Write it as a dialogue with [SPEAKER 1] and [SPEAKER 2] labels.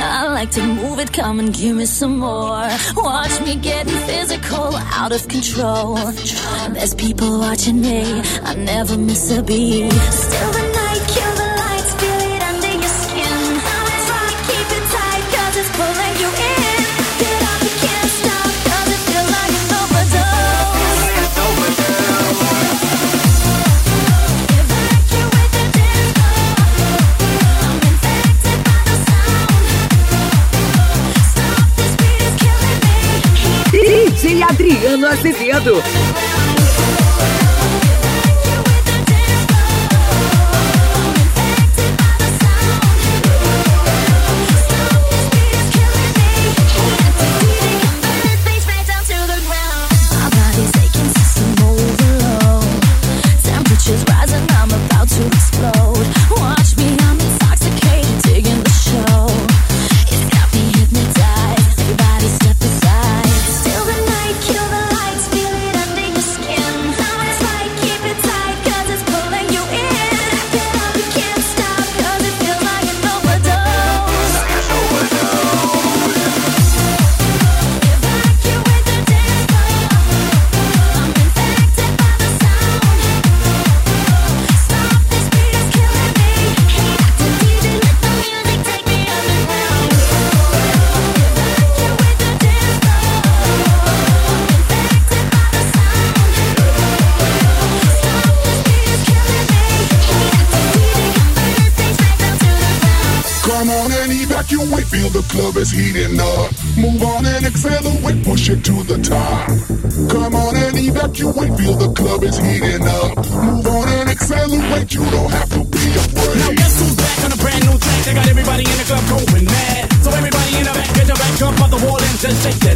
[SPEAKER 1] I like to move it, come and give me some more. Watch me getting physical, out of control. There's people watching me, I never miss a beat. Still the night, kill the lights, feel it under your skin. Try to keep it tight, cause it's pulling you in. Get up, you can't stop, cause it feels like an overdose. Evacuate the dance floor. I'm infected by the sound. Stop, this beat is killing me.
[SPEAKER 2] DJ Adriano Azevedo.
[SPEAKER 3] Feel the club is heating up. Move on and accelerate, push it to the top. Come on and evacuate, feel the club is heating up. Move on and accelerate, you don't have to be afraid.
[SPEAKER 4] Now guess who's back on a brand new track? They got everybody in the club going mad. So everybody in the back, get your back up on the wall and just shake that